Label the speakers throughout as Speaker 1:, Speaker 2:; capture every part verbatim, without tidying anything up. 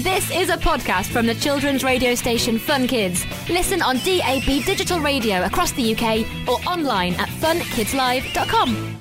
Speaker 1: This is a podcast from the children's radio station Fun Kids. Listen on D A B digital radio across the U K or online at fun kids live dot com.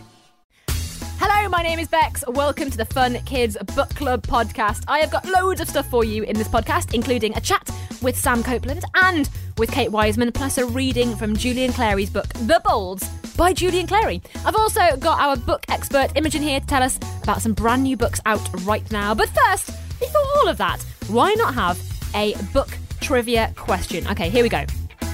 Speaker 1: Hello, my name is Bex. Welcome to the Fun Kids Book Club podcast. I have got loads of stuff for you in this podcast, including a chat with Sam Copeland and with Kate Wiseman, plus a reading from Julian Clary's book, The Bolds, by Julian Clary. I've also got our book expert Imogen here to tell us about some brand new books out right now. But first, before all of that, why not have a book trivia question? Okay, here we go.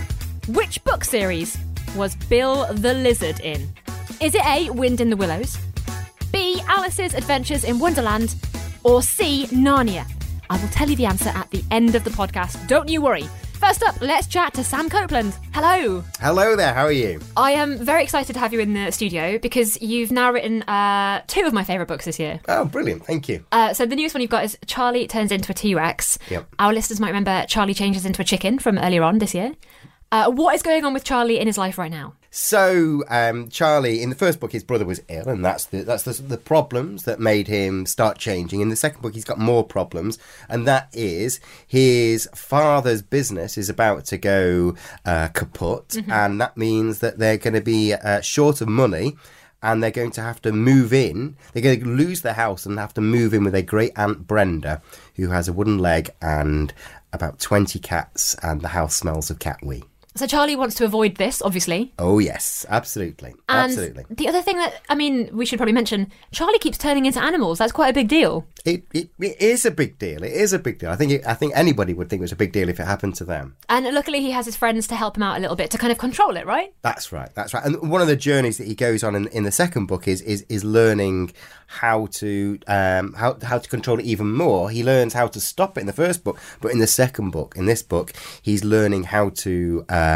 Speaker 1: Which book series was Bill the Lizard in? Is it A, Wind in the Willows, B, Alice's Adventures in Wonderland, or C, Narnia? I will tell you the answer at the end of the podcast. Don't you worry. First up, let's chat to Sam Copeland. Hello.
Speaker 2: Hello there, how are you?
Speaker 1: I am very excited to have you in the studio because you've now written uh, two of my favourite books this year.
Speaker 2: Oh, brilliant, thank you.
Speaker 1: Uh, so the newest one you've got is Charlie Turns into a T-Rex.
Speaker 2: Yep.
Speaker 1: Our listeners might remember Charlie Changes into a Chicken from earlier on this year. Uh, what is going on with Charlie in his life right now?
Speaker 2: So, um, Charlie, in the first book, his brother was ill, and that's the that's the, the problems that made him start changing. In the second book, he's got more problems, and that is his father's business is about to go uh, kaput, mm-hmm. and that means that they're going to be uh, short of money, and they're going to have to move in. They're going to lose their house and have to move in with their great aunt Brenda, who has a wooden leg and about twenty cats, and the house smells of cat wee.
Speaker 1: So Charlie wants to avoid this, obviously.
Speaker 2: Oh, yes, absolutely.
Speaker 1: And
Speaker 2: absolutely.
Speaker 1: The other thing that, I mean, we should probably mention, Charlie keeps turning into animals. That's quite a big deal.
Speaker 2: It, it it is a big deal. It is a big deal. I think it, I think anybody would think it was a big deal if it happened to them.
Speaker 1: And luckily he has his friends to help him out a little bit to kind of control it, right?
Speaker 2: That's right. That's right. And one of the journeys that he goes on in, in the second book is is is learning how to um how how to control it even more. He learns how to stop it in the first book, but in the second book, in this book, he's learning how to uh,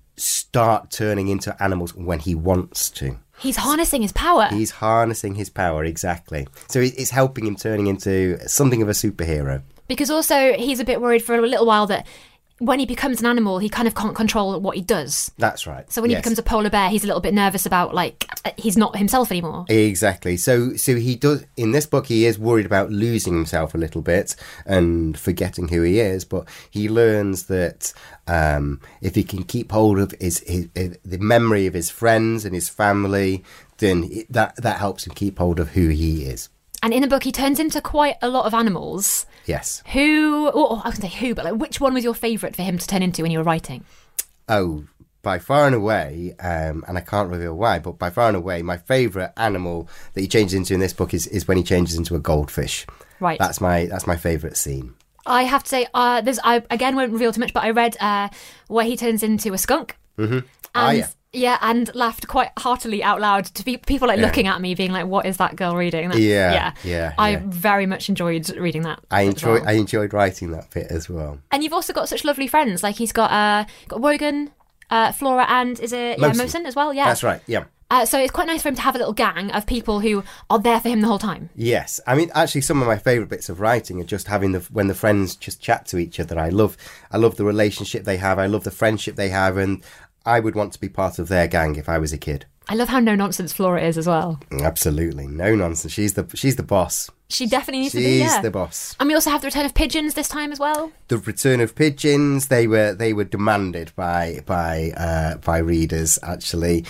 Speaker 2: start turning into animals when he wants to.
Speaker 1: He's harnessing his power.
Speaker 2: He's harnessing his power, exactly. So it's helping him turning into something of a superhero.
Speaker 1: Because also he's a bit worried for a little while that when he becomes an animal, he kind of can't control what he does.
Speaker 2: That's right.
Speaker 1: So when
Speaker 2: yes.
Speaker 1: he becomes a polar bear, he's a little bit nervous about, like, he's not himself anymore.
Speaker 2: Exactly. So so he does, in this book, he is worried about losing himself a little bit and forgetting who he is, but he learns that um, if he can keep hold of his, his, his the memory of his friends and his family, then it, that, that helps him keep hold of who he is.
Speaker 1: And in the book, he turns into quite a lot of animals.
Speaker 2: Yes.
Speaker 1: Who, oh, I was going to say who, but like, which one was your favourite for him to turn into when you were writing?
Speaker 2: Oh, by far and away, um, and I can't reveal why, but by far and away, my favourite animal that he changes into in this book is, is when he changes into a goldfish.
Speaker 1: Right.
Speaker 2: That's my that's my favourite scene.
Speaker 1: I have to say, uh, there's I again won't reveal too much, but I read uh, where he turns into a skunk.
Speaker 2: Mm-hmm.
Speaker 1: And,
Speaker 2: ah, yeah.
Speaker 1: Yeah, and laughed quite heartily out loud to be, people like
Speaker 2: yeah.
Speaker 1: looking at me, being like, "What is that girl reading?" That's,
Speaker 2: yeah,
Speaker 1: yeah,
Speaker 2: yeah.
Speaker 1: I
Speaker 2: yeah.
Speaker 1: very much enjoyed reading that.
Speaker 2: I enjoyed.
Speaker 1: well.
Speaker 2: I enjoyed writing that bit as well.
Speaker 1: And you've also got such lovely friends. Like he's got uh, got Wogan, uh, Flora, and is it yeah,
Speaker 2: Mosen.
Speaker 1: Mosen as well? Yeah,
Speaker 2: That's right. Yeah.
Speaker 1: Uh, so it's quite nice for him to have a little gang of people who are there for him the whole time.
Speaker 2: Yes, I mean, actually, some of my favourite bits of writing are just having the when the friends just chat to each other. I love, I love the relationship they have. I love the friendship they have, and I would want to be part of their gang if I was a kid.
Speaker 1: I love how no nonsense Flora is as well.
Speaker 2: Absolutely, no nonsense. She's the she's the boss.
Speaker 1: She definitely needs
Speaker 2: she's
Speaker 1: to be. Yeah.
Speaker 2: She's the boss.
Speaker 1: And we also have the return of pigeons this time as well.
Speaker 2: The return of pigeons. They were they were demanded by by uh, by readers. Actually,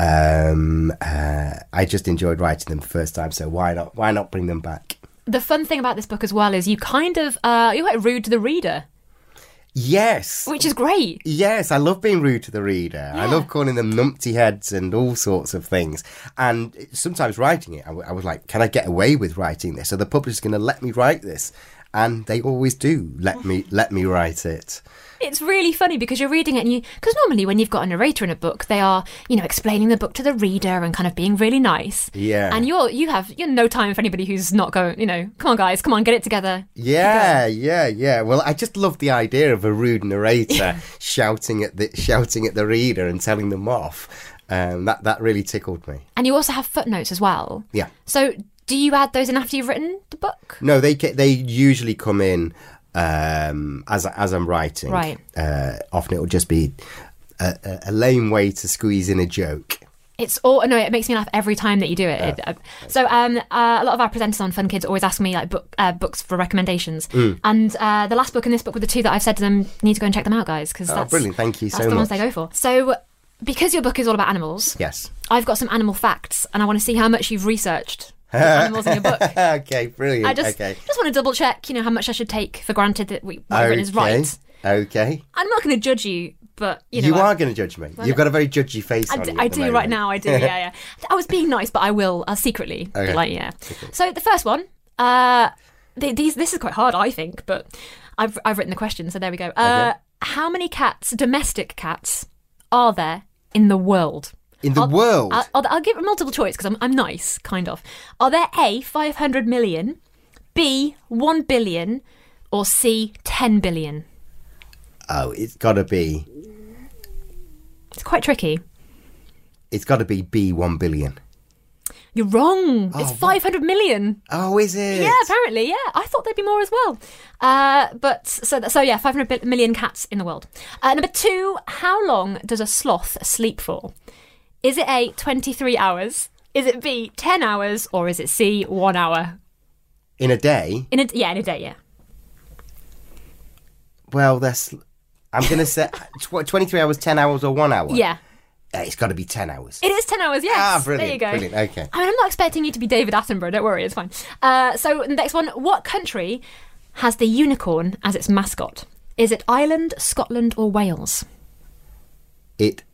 Speaker 2: um, uh, I just enjoyed writing them the first time. So why not why not bring them back?
Speaker 1: The fun thing about this book as well is you kind of uh, you're quite rude to the reader.
Speaker 2: Yes.
Speaker 1: Which is great.
Speaker 2: Yes, I love being rude to the reader.
Speaker 1: Yeah.
Speaker 2: I love calling them numpty heads and all sorts of things. And sometimes writing it, I, w- I was like, can I get away with writing this? Are the publisher's going to let me write this? And they always do let me let me write it.
Speaker 1: It's really funny because you're reading it and you... Because normally when you've got a narrator in a book, they are, you know, explaining the book to the reader and kind of being really nice.
Speaker 2: Yeah.
Speaker 1: And you're, you have you have no time for anybody who's not going, you know, come on, guys, come on, get it together.
Speaker 2: Yeah, yeah, yeah. Well, I just love the idea of a rude narrator shouting at the shouting at the reader and telling them off. Um, that, that really tickled me.
Speaker 1: And you also have footnotes as well.
Speaker 2: Yeah.
Speaker 1: So do you add those in after you've written the book?
Speaker 2: No, they they usually come in um, as as I'm writing.
Speaker 1: Right.
Speaker 2: Uh, often it will just be a, a lame way to squeeze in a joke.
Speaker 1: It's all no. It makes me laugh every time that you do it.
Speaker 2: Oh,
Speaker 1: it uh, so, um, uh, a lot of our presenters on Fun Kids always ask me like book uh, books for recommendations,
Speaker 2: mm.
Speaker 1: and uh, the last book and this book were the two that I've said to them need to go and check them out, guys, because
Speaker 2: oh,
Speaker 1: that's
Speaker 2: brilliant. Thank you
Speaker 1: that's
Speaker 2: so
Speaker 1: the
Speaker 2: much.
Speaker 1: ones they go for. So, because your book is all about animals,
Speaker 2: yes,
Speaker 1: I've got some animal facts, and I want to see how much you've researched the animals in your book.
Speaker 2: Okay, brilliant.
Speaker 1: I just
Speaker 2: okay.
Speaker 1: just want to double check, you know, how much I should take for granted that we, what
Speaker 2: okay.
Speaker 1: I've written is right.
Speaker 2: Okay.
Speaker 1: I'm not going to judge you. But you know,
Speaker 2: you
Speaker 1: I,
Speaker 2: are going to judge me. You've got a very judgy face
Speaker 1: I
Speaker 2: on
Speaker 1: do,
Speaker 2: you.
Speaker 1: I
Speaker 2: at the
Speaker 1: do
Speaker 2: moment.
Speaker 1: right now. I do. Yeah, yeah. I was being nice, but I will uh, secretly.
Speaker 2: Okay.
Speaker 1: Like, yeah.
Speaker 2: Okay.
Speaker 1: So the first one, uh, th- these this is quite hard, I think, but I've I've written the question, so there we go. Uh,
Speaker 2: okay.
Speaker 1: How many cats, domestic cats, are there in the world?
Speaker 2: In the
Speaker 1: I'll,
Speaker 2: world?
Speaker 1: I'll, I'll, I'll give a multiple choice because I'm I'm nice, kind of. Are there A, five hundred million, B, one billion, or C, ten billion?
Speaker 2: Oh, it's got to be.
Speaker 1: It's quite tricky.
Speaker 2: It's got to be B one billion.
Speaker 1: You're wrong.
Speaker 2: Oh,
Speaker 1: it's
Speaker 2: what?
Speaker 1: five hundred million.
Speaker 2: Oh, is it?
Speaker 1: Yeah, apparently, yeah. I thought there'd be more as well. Uh, but so so yeah, five hundred million cats in the world. Uh, number two, how long does a sloth sleep for? Is it A, twenty-three hours? Is it B, ten hours? Or is it C, one hour?
Speaker 2: In a day?
Speaker 1: In a yeah, in a day, yeah.
Speaker 2: Well, that's. I'm going to say tw- twenty-three hours, ten hours, or one hour.
Speaker 1: Yeah.
Speaker 2: Uh, it's got to be ten hours.
Speaker 1: It is ten hours, yes.
Speaker 2: Ah, brilliant.
Speaker 1: There you go.
Speaker 2: Brilliant. Okay.
Speaker 1: I mean, I'm not expecting you to be David Attenborough. Don't worry, it's fine. Uh, so, the next one. What country has the unicorn as its mascot? Is it Ireland, Scotland, or Wales?
Speaker 2: It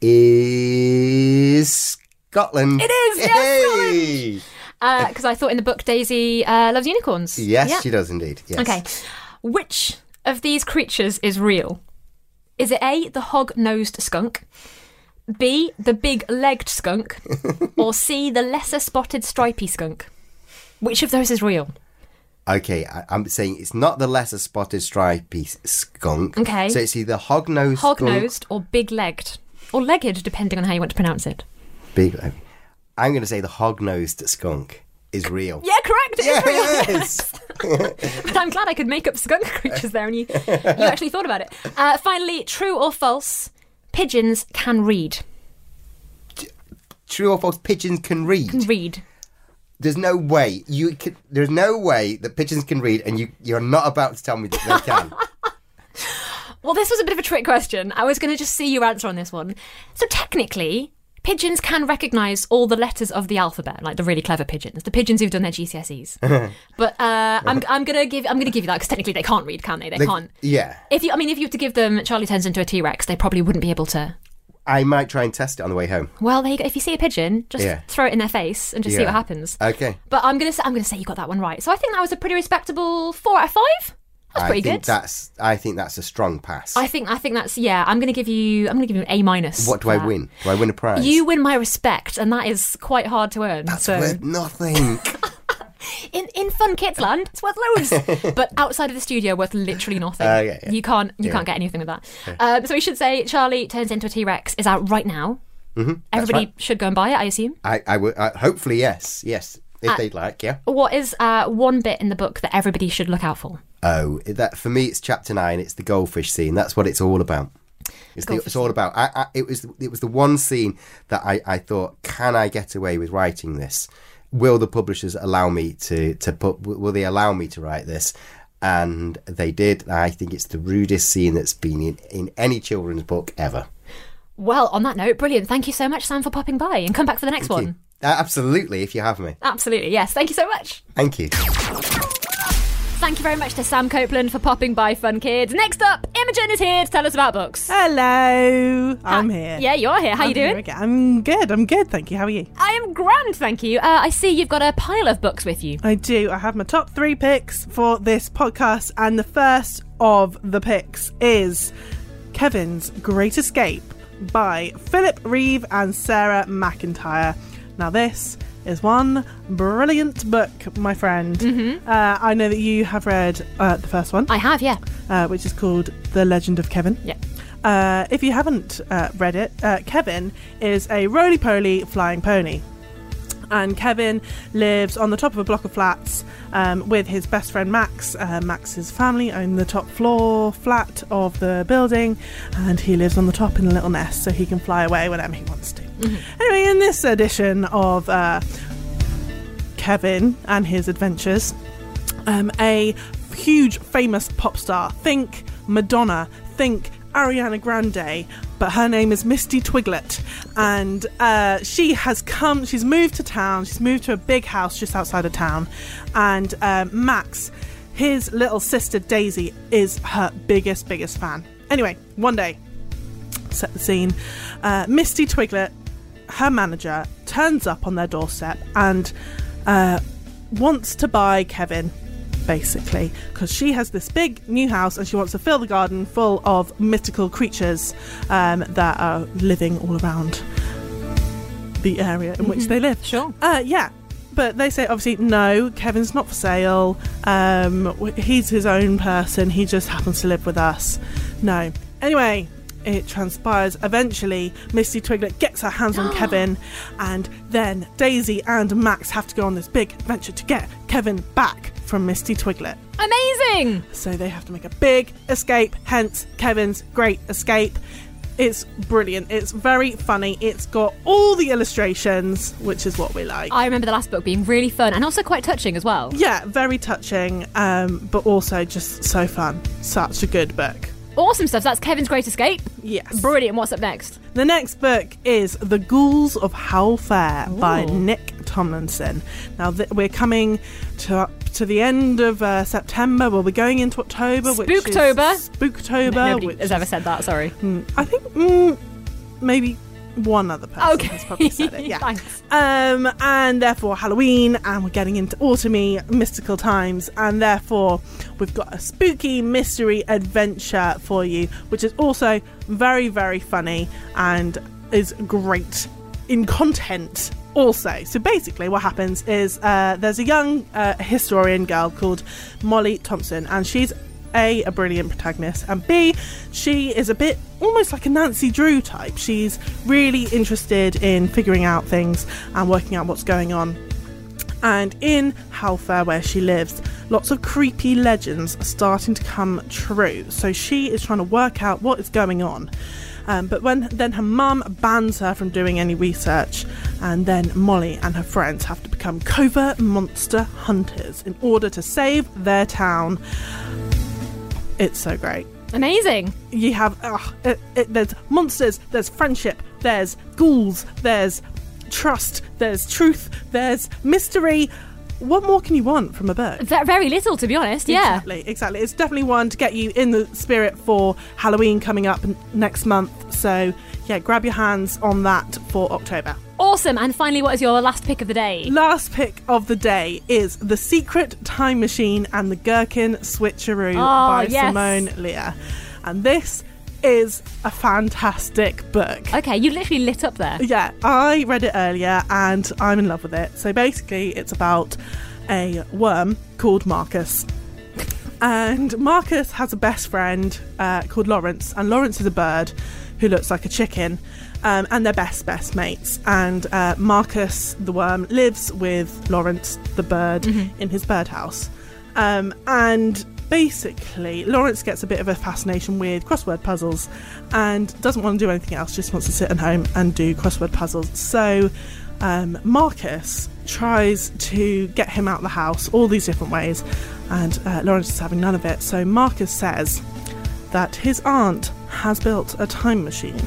Speaker 2: is Scotland.
Speaker 1: It is, yes, Scotland. Because uh, I thought in the book Daisy uh, loves unicorns.
Speaker 2: Yes,
Speaker 1: yeah.
Speaker 2: she does indeed. Yes.
Speaker 1: Okay. Which of these creatures is real? Is it A, the hog-nosed skunk, B, the big-legged skunk, or C, the lesser spotted stripy skunk? Which of those is real?
Speaker 2: Okay, I, I'm saying it's not the lesser spotted stripy skunk.
Speaker 1: Okay.
Speaker 2: So it's either hog-nosed
Speaker 1: Hog-nosed or big-legged. Or legged, depending on how you want to pronounce it.
Speaker 2: Big. I'm going to say the hog-nosed skunk is real.
Speaker 1: Yeah, correct. It is real.
Speaker 2: Yes.
Speaker 1: But I'm glad I could make up skunk creatures there, and you you actually thought about it. Uh, finally, true or false? Pigeons can read.
Speaker 2: True or false? Pigeons can read.
Speaker 1: Can read.
Speaker 2: There's no way you can. There's no way that pigeons can read, and you you're not about to tell me that they can.
Speaker 1: Well, this was a bit of a trick question. I was going to just see your answer on this one. So technically, pigeons can recognise all the letters of the alphabet, like the really clever pigeons, the pigeons who've done their G C S Es. But uh, I'm, I'm going to give I'm going to give you that because technically they can't read, can they? They,
Speaker 2: They-
Speaker 1: can't.
Speaker 2: yeah.
Speaker 1: If you, I mean, if you were to give them Charlie turns into a T-Rex, they probably wouldn't be able to.
Speaker 2: I might try and test it on the way home.
Speaker 1: Well, there you go. If you see a pigeon, just
Speaker 2: Yeah.
Speaker 1: throw it in their face and just see
Speaker 2: Yeah.
Speaker 1: what happens.
Speaker 2: Okay.
Speaker 1: But I'm going to say I'm going to say you got that one right. So I think that was a pretty respectable four out of five. That's
Speaker 2: I
Speaker 1: pretty
Speaker 2: think
Speaker 1: good.
Speaker 2: That's. I think that's a strong pass.
Speaker 1: I think I think that's yeah. I'm going to give you I'm going to give you an A minus.
Speaker 2: what do
Speaker 1: for
Speaker 2: I
Speaker 1: that.
Speaker 2: win? Do I win a prize?
Speaker 1: You win my respect, and that is quite hard to earn.
Speaker 2: That's
Speaker 1: so
Speaker 2: worth nothing.
Speaker 1: in in Fun Kids Land, it's worth loads, but outside of the studio, worth literally nothing.
Speaker 2: Uh, yeah, yeah.
Speaker 1: You can't you
Speaker 2: Yeah.
Speaker 1: can't get anything with that. Um, so we should say Charlie Turns into a T-Rex is out right now.
Speaker 2: Mm-hmm,
Speaker 1: Everybody
Speaker 2: right.
Speaker 1: should go and buy it, I assume.
Speaker 2: I. I would. Uh, hopefully, yes. Yes. If
Speaker 1: Uh,
Speaker 2: they'd like. Yeah.
Speaker 1: What is uh, one bit in the book that everybody should look out for?
Speaker 2: Oh, that for me, it's chapter nine. It's the goldfish scene. That's what it's all about. It's, the,
Speaker 1: Goldfish
Speaker 2: it's all about. I, I, it was. It was the one scene that I, I thought, can I get away with writing this? Will the publishers allow me to to put? Will they allow me to write this? And they did. I think it's the rudest scene that's been in, in any children's book ever.
Speaker 1: Well, on that note, brilliant. Thank you so much, Sam, for popping by, and come back for the next
Speaker 2: Thank
Speaker 1: one.
Speaker 2: you. Uh, absolutely, if you have me.
Speaker 1: Absolutely, yes. Thank you so much.
Speaker 2: Thank you.
Speaker 1: Thank you very much to Sam Copeland for popping by, Fun Kids. Next up, Imogen is here to tell us about books.
Speaker 3: Hello, I'm
Speaker 1: Uh,
Speaker 3: here.
Speaker 1: Yeah, you're here. How
Speaker 3: I'm
Speaker 1: you doing?
Speaker 3: here again. I'm good. I'm good. Thank you. How are you?
Speaker 1: I am grand, thank you. Uh, I see you've got a pile of books with you.
Speaker 3: I do. I have my top three picks for this podcast, and the first of the picks is Kevin's Great Escape by Philip Reeve and Sarah McIntyre. Now, this is one brilliant book, my friend. Mm-hmm. Uh, I know that you have read uh, the first one,
Speaker 1: I have, yeah.
Speaker 3: uh, which is called The Legend of Kevin.
Speaker 1: Yeah.
Speaker 3: Uh, if you haven't uh, read it, uh, Kevin is a roly-poly flying pony. And Kevin lives on the top of a block of flats um, with his best friend Max. Uh, Max's family own the top floor flat of the building, and he lives on the top in a little nest so he can fly away whenever he wants to. Mm-hmm. Anyway, in this edition of uh, Kevin and his adventures, um, a huge famous pop star, think Madonna, think Ariana Grande, but her name is Misty Twiglet, and uh, she has come, she's moved to town, she's moved to a big house just outside of town, and um, Max, his little sister Daisy, is her biggest, biggest fan. Anyway, one day, set the scene, uh, Misty Twiglet, her manager, turns up on their doorstep and uh, wants to buy Kevin, basically, because she has this big new house and she wants to fill the garden full of mystical creatures um, that are living all around the area in which mm-hmm. they live.
Speaker 1: Sure.
Speaker 3: Uh, yeah. But they say, obviously, no, Kevin's not for sale. Um, he's his own person. He just happens to live with us. No. Anyway, it transpires. Eventually, Misty Twiglet gets her hands on Kevin, and then Daisy and Max have to go on this big adventure to get Kevin back from Misty Twiglet.
Speaker 1: Amazing!
Speaker 3: So they have to make a big escape, hence Kevin's Great Escape. It's brilliant. It's very funny. It's got all the illustrations, which is what we like.
Speaker 1: I remember the last book being really fun and also quite touching as well.
Speaker 3: Yeah, very touching, um, but also just so fun. Such a good book.
Speaker 1: Awesome stuff. So that's Kevin's Great Escape.
Speaker 3: Yes.
Speaker 1: Brilliant. What's up next?
Speaker 3: The next book is The Ghouls of Howl Fair by
Speaker 1: Ooh.
Speaker 3: Nick Tomlinson. Now, th- we're coming to to the end of uh, September. We'll be going into October.
Speaker 1: Spooktober.
Speaker 3: Which is Spooktober.
Speaker 1: No, nobody
Speaker 3: which
Speaker 1: has
Speaker 3: is,
Speaker 1: ever said that, sorry.
Speaker 3: Mm, I think mm, maybe one other person
Speaker 1: okay.
Speaker 3: has probably said it. Yeah.
Speaker 1: Thanks.
Speaker 3: Um, and therefore Halloween, and we're getting into autumny mystical times, and therefore we've got a spooky mystery adventure for you, which is also very, very funny and is great in content also. So basically what happens is uh, there's a young uh, historian girl called Molly Thompson, and she's A, a brilliant protagonist, and B, she is a bit almost like a Nancy Drew type. She's really interested in figuring out things and working out what's going on. And in Howl Fair, where she lives, lots of creepy legends are starting to come true. So she is trying to work out what is going on. Um, but when then her mum bans her from doing any research, and then Molly and her friends have to become covert monster hunters in order to save their town. It's so great.
Speaker 1: Amazing.
Speaker 3: You have uh, it, it, there's monsters, there's friendship, there's ghouls, there's trust, there's truth, there's mystery. What more can you want from a book?
Speaker 1: Very little, to be honest. Yeah,
Speaker 3: exactly, exactly. It's definitely one to get you in the spirit for Halloween coming up next month. So yeah, grab your hands on that for October.
Speaker 1: Awesome. And finally, what is your last pick of the day?
Speaker 3: Last pick of the day is The Secret Time Machine and the Gherkin Switcheroo
Speaker 1: oh,
Speaker 3: by
Speaker 1: yes.
Speaker 3: Simone Lear. And this is a fantastic book.
Speaker 1: Okay, you literally lit up there.
Speaker 3: Yeah, I read it earlier and I'm in love with it. So basically it's about a worm called Marcus. And Marcus has a best friend uh, called Lawrence, and Lawrence is a bird who looks like a chicken. Um, and they're best, best mates. And uh, Marcus, the worm, lives with Lawrence, the bird, mm-hmm. in his birdhouse. Um, and basically, Lawrence gets a bit of a fascination with crossword puzzles and doesn't want to do anything else, just wants to sit at home and do crossword puzzles. So um, Marcus tries to get him out of the house all these different ways, and uh, Lawrence is having none of it. So Marcus says that his aunt has built a time machine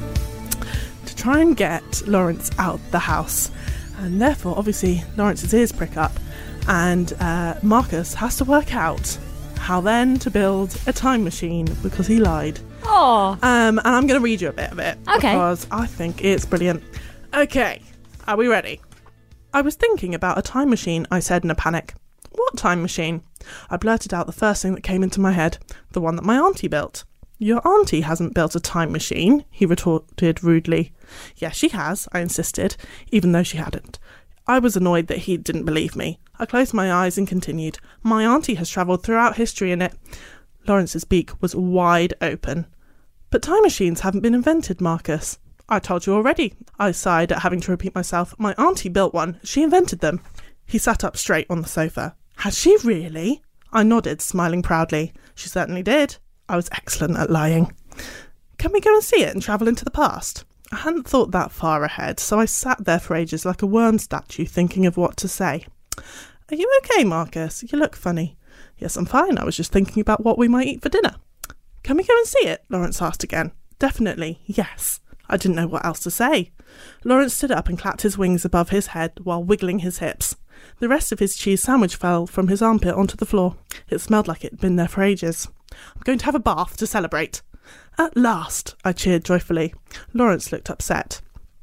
Speaker 3: to try and get Lawrence out the house, and therefore obviously Lawrence's ears prick up, and uh, Marcus has to work out how then to build a time machine because he lied.
Speaker 1: Oh.
Speaker 3: Um, and I'm going to read you a bit of it
Speaker 1: okay.
Speaker 3: because I think it's brilliant. Okay, are we ready? I was thinking about a time machine, I said in a panic. What time machine? I blurted out the first thing that came into my head, the one that my auntie built. Your auntie hasn't built a time machine, he retorted rudely. Yes, she has, I insisted, even though she hadn't. I was annoyed that he didn't believe me. I closed my eyes and continued. My auntie has travelled throughout history in it. Lawrence's beak was wide open. But time machines haven't been invented, Marcus. I told you already. I sighed at having to repeat myself. My auntie built one. She invented them. He sat up straight on the sofa. Has she really? I nodded, smiling proudly. She certainly did. I was excellent at lying. Can we go and see it and travel into the past? I hadn't thought that far ahead, so I sat there for ages like a worm statue, thinking of what to say. Are you okay, Marcus? You look funny. Yes, I'm fine. I was just thinking about what we might eat for dinner. Can we go and see it? Lawrence asked again. Definitely, yes. I didn't know what else to say. Lawrence stood up and clapped his wings above his head while wiggling his hips. The rest of his cheese sandwich fell from his armpit onto the floor. It smelled like it had been there for ages. I'm going to have a bath to celebrate. At last, I cheered joyfully. Lawrence looked upset.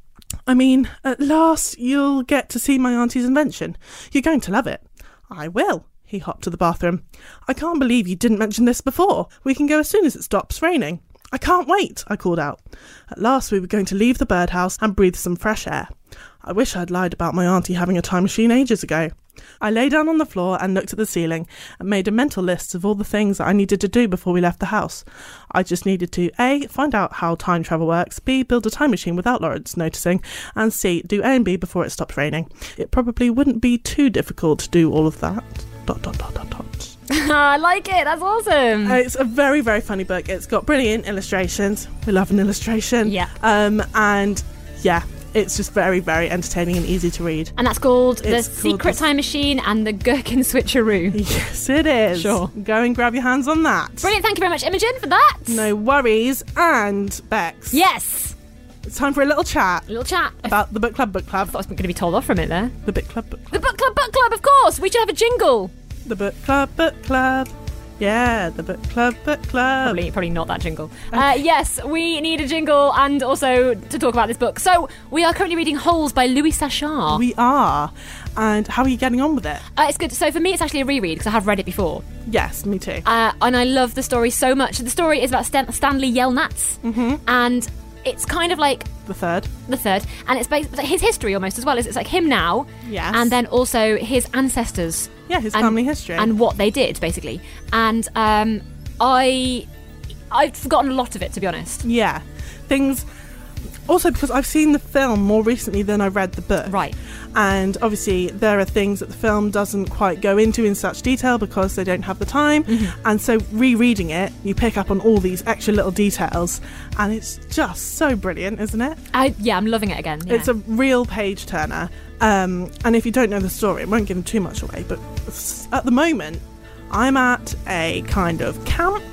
Speaker 3: I mean, at last you'll get to see my auntie's invention. You're going to love it. I will. He hopped to the bathroom. I can't believe you didn't mention this before. We can go as soon as it stops raining. I can't wait, I called out. At last we were going to leave the birdhouse and breathe some fresh air. I wish I'd lied about my auntie having a time machine ages ago. I lay down on the floor and looked at the ceiling and made a mental list of all the things that I needed to do before we left the house. I just needed to A. find out how time travel works, B. build a time machine without Lawrence noticing, and C. do A and B before it stopped raining. It probably wouldn't be too difficult to do all of that. Dot, dot, dot, dot, dot.
Speaker 1: I like it. That's awesome.
Speaker 3: Uh, it's a very, very funny book. It's got brilliant illustrations. We love an illustration.
Speaker 1: Yeah.
Speaker 3: Um, and yeah, it's just very, very entertaining and easy to read.
Speaker 1: And that's called
Speaker 3: It's
Speaker 1: The
Speaker 3: called
Speaker 1: Secret
Speaker 3: the-
Speaker 1: Time Machine and the Gherkin Switcheroo.
Speaker 3: Yes, it is.
Speaker 1: Sure.
Speaker 3: Go and grab your hands on that.
Speaker 1: Brilliant. Thank you very much, Imogen, for that.
Speaker 3: No worries. And Bex.
Speaker 1: Yes.
Speaker 3: It's time for a little chat
Speaker 1: A little chat. I
Speaker 3: about the book club, book club.
Speaker 1: thought I was going to be told off from it there.
Speaker 3: The book club, book club.
Speaker 1: The Book Club, Book Club, of course. We should have a jingle.
Speaker 3: The book club, book club. Yeah, the book club, book club.
Speaker 1: Probably, probably not that jingle. Uh, yes, we need a jingle and also to talk about this book. So, we are currently reading Holes by Louis Sachar.
Speaker 3: We are. And how are you getting on with it?
Speaker 1: Uh, it's good. So, for me, it's actually a reread because I have read it before.
Speaker 3: Yes, me too.
Speaker 1: Uh, and I love the story so much. The story is about Stan- Stanley Yelnats. Mm-hmm. And it's kind of like
Speaker 3: The third.
Speaker 1: the third. And it's based, his history almost as well. It's like him now.
Speaker 3: Yes.
Speaker 1: And then also his ancestors.
Speaker 3: Yeah, his
Speaker 1: and-
Speaker 3: family history.
Speaker 1: And what they did, basically. And um, I... I've forgotten a lot of it, to be honest.
Speaker 3: Yeah. Things... Also, because I've seen the film more recently than I read the book.
Speaker 1: Right.
Speaker 3: And obviously, there are things that the film doesn't quite go into in such detail because they don't have the time. Mm-hmm. And so, rereading it, you pick up on all these extra little details. And it's just so brilliant, isn't it?
Speaker 1: I, yeah, I'm loving it again. Yeah.
Speaker 3: It's a real page turner. Um, and if you don't know the story, it won't give too much away. But at the moment, I'm at a kind of camp.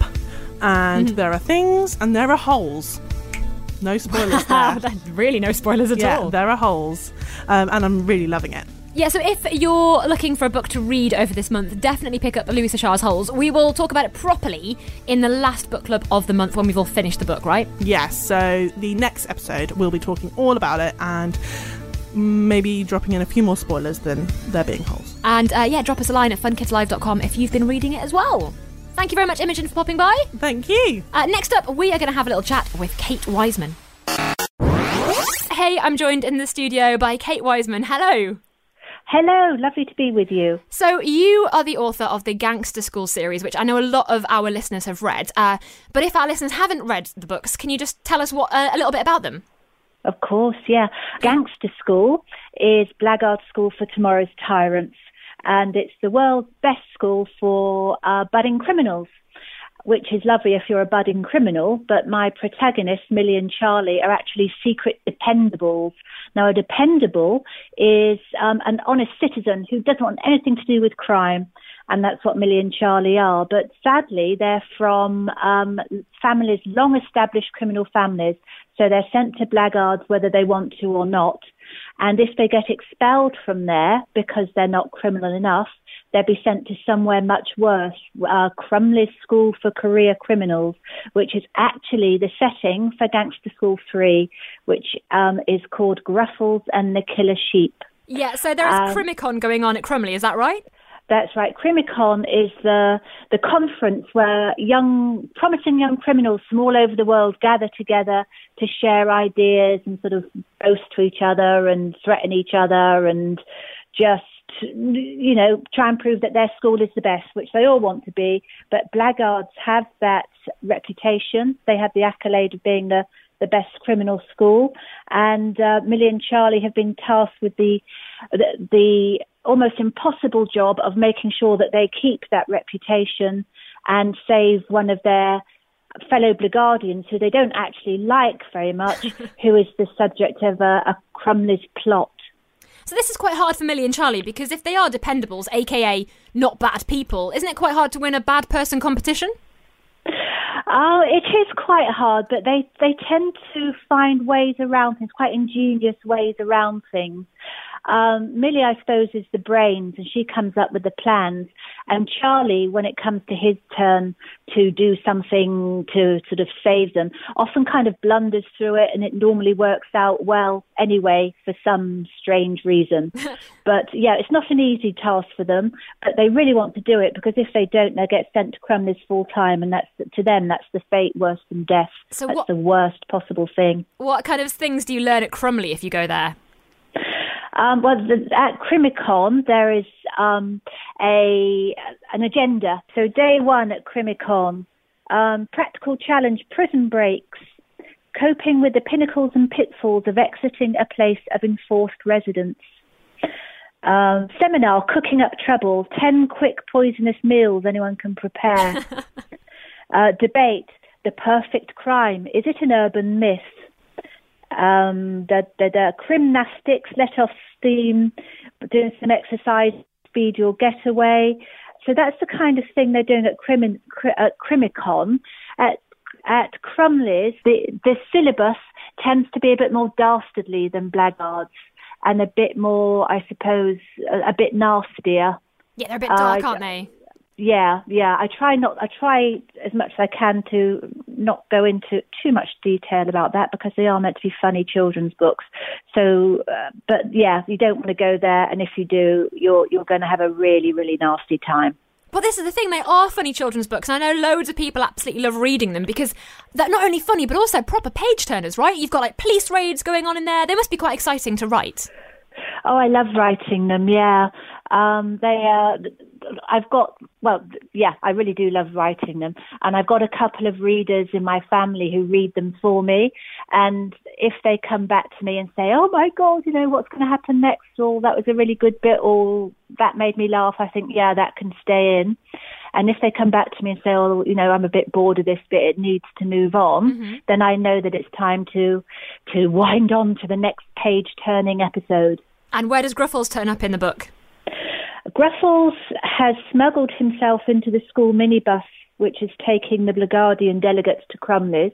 Speaker 3: And
Speaker 1: Mm-hmm.
Speaker 3: there are things and there are holes. No spoilers there.
Speaker 1: Really no spoilers at
Speaker 3: Yeah,
Speaker 1: all.
Speaker 3: there are holes. Um, and I'm really loving it.
Speaker 1: Yeah, so if you're looking for a book to read over this month, definitely pick up Louis Sachar's Holes. We will talk about it properly in the last book club of the month when we've all finished the book, right?
Speaker 3: Yes, so the next episode we'll be talking all about it and maybe dropping in a few more spoilers than there being holes.
Speaker 1: And uh, yeah, drop us a line at fun kids live dot com if you've been reading it as well. Thank you very much, Imogen, for popping by.
Speaker 3: Thank you.
Speaker 1: Uh, next up, we are going to have a little chat with Kate Wiseman. Hey, I'm joined in the studio by Kate Wiseman. Hello.
Speaker 4: Hello, lovely to be with you.
Speaker 1: So you are the author of the Gangster School series, which I know a lot of our listeners have read. Uh, but if our listeners haven't read the books, can you just tell us what uh, a little bit about them?
Speaker 4: Of course, yeah. Gangster School is Blackguard School for Tomorrow's Tyrants, and it's the world's best school for uh, budding criminals, which is lovely if you're a budding criminal, but my protagonists, Millie and Charlie, are actually secret dependables. Now, a dependable is um, an honest citizen who doesn't want anything to do with crime, and that's what Millie and Charlie are. But sadly, they're from um, families, long-established criminal families, so they're sent to Blackguards whether they want to or not. And if they get expelled from there because they're not criminal enough, they'll be sent to somewhere much worse, uh, Crumley's School for Career Criminals, which is actually the setting for Gangster School three, which um, is called Gruffles and the Killer Sheep.
Speaker 1: Yeah, so there is
Speaker 4: Um,
Speaker 1: Crimicon going on at Crumley, is that right?
Speaker 4: That's right. Crimicon is the the conference where young, promising young criminals from all over the world gather together to share ideas and sort of boast to each other and threaten each other and just, you know, try and prove that their school is the best, which they all want to be. But Blackguards have that reputation. They have the accolade of being the the best criminal school. And uh, Millie and Charlie have been tasked with the, the the almost impossible job of making sure that they keep that reputation and save one of their fellow Blagardians who they don't actually like very much, who is the subject of a, a Crumley's plot.
Speaker 1: So this is quite hard for Millie and Charlie, because if they are dependables, aka not bad people, isn't it quite hard to win a bad person competition?
Speaker 4: Oh, it is quite hard, but they, they tend to find ways around things, quite ingenious ways around things. Um, Millie, I suppose, is the brains, and she comes up with the plans. And Charlie, when it comes to his turn to do something to sort of save them, often kind of blunders through it, and it normally works out well anyway for some strange reason. But yeah, it's not an easy task for them, but they really want to do it, because if they don't, they'll get sent to Crumley's full time, and that's to them, that's the fate worse than death.
Speaker 1: So
Speaker 4: that's
Speaker 1: what,
Speaker 4: the worst possible thing.
Speaker 1: What kind of things do you learn at Crumley if you go there?
Speaker 4: Um, well, the, at Crimicon, there is um, a an agenda. So day one at Crimicon, um, practical challenge, prison breaks, coping with the pinnacles and pitfalls of exiting a place of enforced residence. Um, seminar, cooking up trouble, ten quick poisonous meals anyone can prepare. uh, debate, the perfect crime, is it an urban myth? Um, the, the, the crimnastics, let off steam, doing some exercise, speed your getaway. So that's the kind of thing they're doing at, Crim, at Crimicon. At, at Crumley's, the, the syllabus tends to be a bit more dastardly than Blackguards, and a bit more, I suppose, a, a bit nastier.
Speaker 1: Yeah, they're a bit dark,
Speaker 4: uh,
Speaker 1: aren't they?
Speaker 4: Yeah, yeah. I try not. I try as much as I can to not go into too much detail about that, because they are meant to be funny children's books. So, uh, but yeah, you don't want to go there, and if you do, you're you're going to have a really, really nasty time.
Speaker 1: But this is the thing, they are funny children's books, and I know loads of people absolutely love reading them, because they're not only funny, but also proper page-turners, right? You've got, like, police raids going on in there. They must be quite exciting to write.
Speaker 4: Oh, I love writing them, yeah. Um, they are... I've got, well, yeah, I really do love writing them. And I've got a couple of readers in my family who read them for me. And if they come back to me and say, oh my God, you know, what's going to happen next? Or that was a really good bit, or that made me laugh, I think, yeah, that can stay in. And if they come back to me and say, oh, you know, I'm a bit bored of this bit, it needs to move on, mm-hmm. then I know that it's time to to wind on to the next page-turning episode.
Speaker 1: And where does Gruffles turn up in the book?
Speaker 4: Gruffles has smuggled himself into the school minibus, which is taking the Blagardian delegates to Crumley's.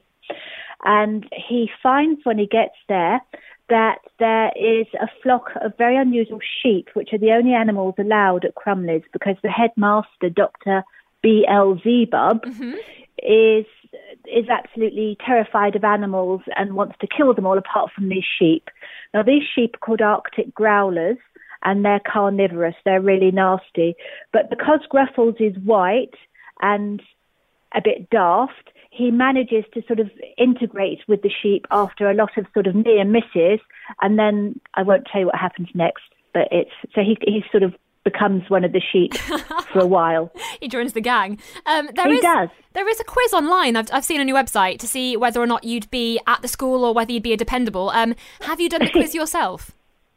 Speaker 4: And he finds when he gets there that there is a flock of very unusual sheep, which are the only animals allowed at Crumley's, because the headmaster, Doctor Beelzebub, mm-hmm. is is absolutely terrified of animals and wants to kill them all apart from these sheep. Now, these sheep are called Arctic growlers, and they're carnivorous. They're really nasty. But because Gruffles is white and a bit daft, he manages to sort of integrate with the sheep after a lot of sort of near misses. And then I won't tell you what happens next, but it's so he he sort of becomes one of the sheep for a while.
Speaker 1: He joins the gang. Um, there
Speaker 4: he
Speaker 1: is,
Speaker 4: does.
Speaker 1: There is a quiz online I've, I've seen on your website to see whether or not you'd be at the school or whether you'd be a dependable. Um, have you done the quiz yourself?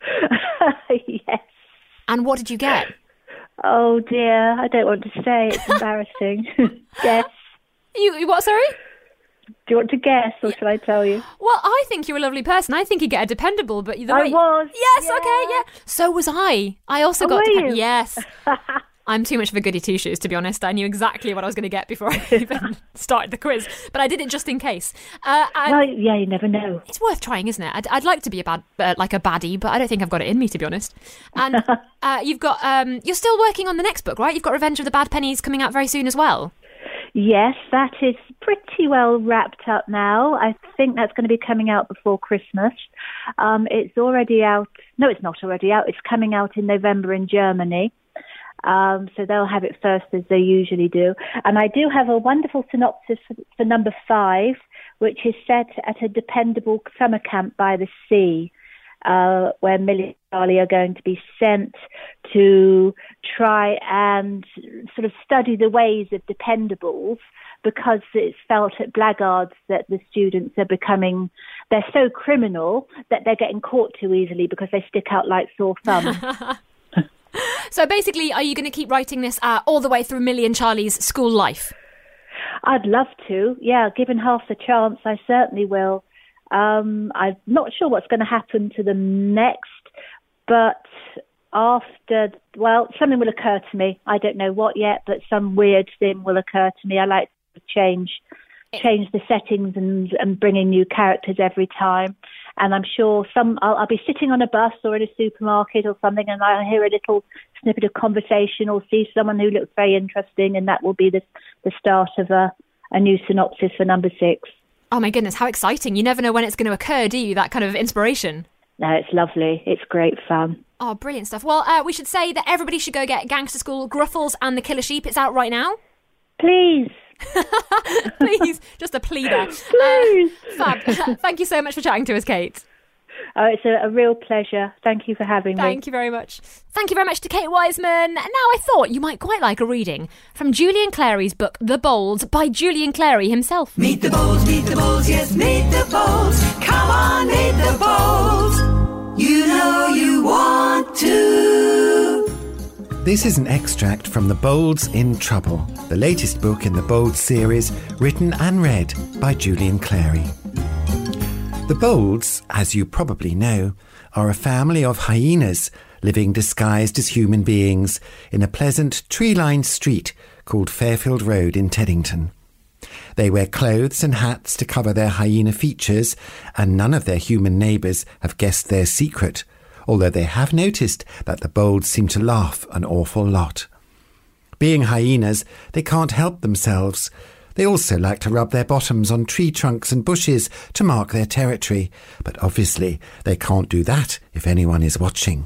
Speaker 4: Yes.
Speaker 1: And what did you get?
Speaker 4: Oh dear, I don't want to say. It's embarrassing. Guess.
Speaker 1: You what? Sorry.
Speaker 4: Do you want to guess, or shall I tell you?
Speaker 1: Well, I think you're a lovely person. I think you get a dependable, but the
Speaker 4: I
Speaker 1: way...
Speaker 4: was.
Speaker 1: Yes.
Speaker 4: Yeah.
Speaker 1: Okay. Yeah. So was I. I also
Speaker 4: Oh,
Speaker 1: got.
Speaker 4: were
Speaker 1: Depend-
Speaker 4: you?
Speaker 1: yes. I'm too much of a goody two shoes, to be honest. I knew exactly what I was going to get before I even started the quiz, but I did it just in case. Uh, and
Speaker 4: Well, yeah, you never know.
Speaker 1: it's worth trying, isn't it? I'd, I'd like to be a bad, uh, like a baddie, but I don't think I've got it in me, to be honest. And uh, you've got, um, you're still working on the next book, right? You've got Revenge of the Bad Pennies coming out very soon as well.
Speaker 4: Yes, that is pretty well wrapped up now. I think that's going to be coming out before Christmas. Um, it's already out. No, it's not already out. It's coming out in November in Germany. Um, so they'll have it first, as they usually do. And I do have a wonderful synopsis for, for number five, which is set at a dependable summer camp by the sea, uh, where Millie and Charlie are going to be sent to try and sort of study the ways of dependables, because it's felt at Blackguards that the students are becoming, they're so criminal that they're getting caught too easily because they stick out like sore thumbs.
Speaker 1: So basically, are you going to keep writing this uh, all the way through Millie and Charlie's school life?
Speaker 4: I'd love to. Yeah, given half the chance, I certainly will. Um, I'm not sure what's going to happen to them next, but after, well, something will occur to me. I don't know what yet, but some weird thing will occur to me. I like to change change the settings and, and bring in new characters every time. And I'm sure some I'll, I'll be sitting on a bus or in a supermarket or something, and I'll hear a little snippet of conversation or see someone who looks very interesting, and that will be the, the start of a, a new synopsis for number six.
Speaker 1: Oh my goodness, how exciting. You never know when it's going to occur, do you? That kind of inspiration.
Speaker 4: No, it's lovely. It's great fun.
Speaker 1: Oh, brilliant stuff. Well, uh, we should say that everybody should go get Gangster School, Gruffles and the Killer Sheep. It's out right now.
Speaker 4: Please.
Speaker 1: Please. Just a plea there.
Speaker 4: Please.
Speaker 1: Uh, fab. Thank you so much for chatting to us, Kate.
Speaker 4: Oh, it's a, a real pleasure. Thank you for having
Speaker 1: Thank
Speaker 4: me.
Speaker 1: Thank you very much. Thank you very much to Kate Wiseman. Now, I thought you might quite like a reading from Julian Clary's book, The Bold, by Julian Clary himself.
Speaker 5: Meet the Bolds, meet the Bolds, yes, meet the Bolds. Come on, meet the Bolds. You know you want to.
Speaker 6: This is an extract from The Bolds in Trouble, the latest book in the Bold series, written and read by Julian Clary. The Bolds, as you probably know, are a family of hyenas living disguised as human beings in a pleasant tree-lined street called Fairfield Road in Teddington. They wear clothes and hats to cover their hyena features, and none of their human neighbours have guessed their secret, although they have noticed that the Bolds seem to laugh an awful lot. Being hyenas, they can't help themselves. They also like to rub their bottoms on tree trunks and bushes to mark their territory, but obviously they can't do that if anyone is watching.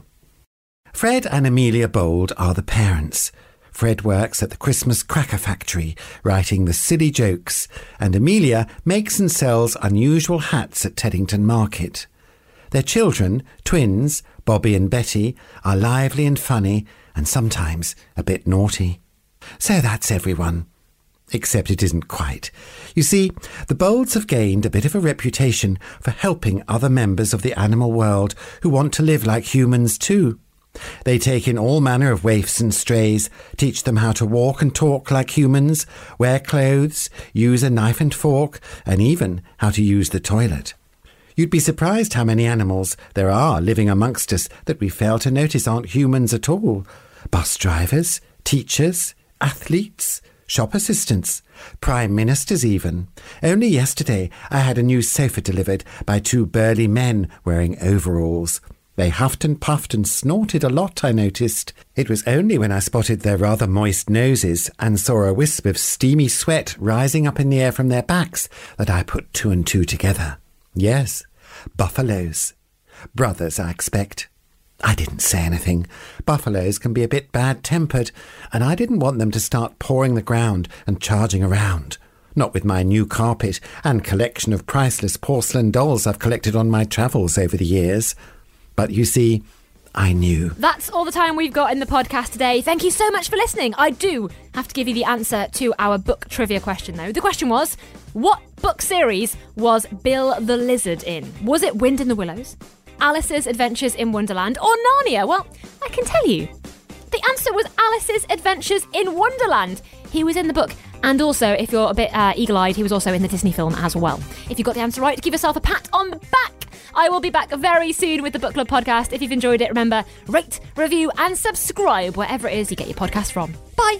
Speaker 6: Fred and Amelia Bold are the parents. Fred works at the Christmas cracker factory, writing the silly jokes, and Amelia makes and sells unusual hats at Teddington Market. Their children, twins, Bobby and Betty, are lively and funny, and sometimes a bit naughty. So that's everyone. Except it isn't quite. You see, the Bolds have gained a bit of a reputation for helping other members of the animal world who want to live like humans too. They take in all manner of waifs and strays, teach them how to walk and talk like humans, wear clothes, use a knife and fork, and even how to use the toilet. You'd be surprised how many animals there are living amongst us that we fail to notice aren't humans at all. Bus drivers, teachers, athletes, shop assistants, prime ministers even. Only yesterday I had a new sofa delivered by two burly men wearing overalls. They huffed and puffed and snorted a lot, I noticed. It was only when I spotted their rather moist noses and saw a wisp of steamy sweat rising up in the air from their backs that I put two and two together. Yes, buffaloes. Brothers, I expect. I didn't say anything. Buffaloes can be a bit bad-tempered, and I didn't want them to start pawing the ground and charging around. Not with my new carpet and collection of priceless porcelain dolls I've collected on my travels over the years. But you see, I knew.
Speaker 1: That's all the time we've got in the podcast today. Thank you so much for listening. I do have to give you the answer to our book trivia question, though. The question was, what book series was Bill the Lizard in? Was it Wind in the Willows, Alice's Adventures in Wonderland, or Narnia? Well, I can tell you. The answer was Alice's Adventures in Wonderland. He was in the book, and also, if you're a bit uh, eagle-eyed, he was also in the Disney film as well. If you got the answer right, give yourself a pat on the back. I will be back very soon with the Book Club podcast. If you've enjoyed it, remember, rate, review, and subscribe wherever it is you get your podcast from. Bye.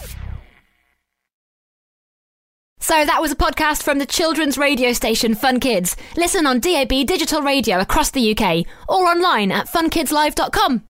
Speaker 1: So that was a podcast from the children's radio station Fun Kids. Listen on D A B digital radio across the U K or online at fun kids live dot com.